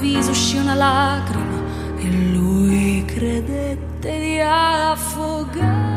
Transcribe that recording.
all'improvviso uscì una lacrima e lui credette di affogare.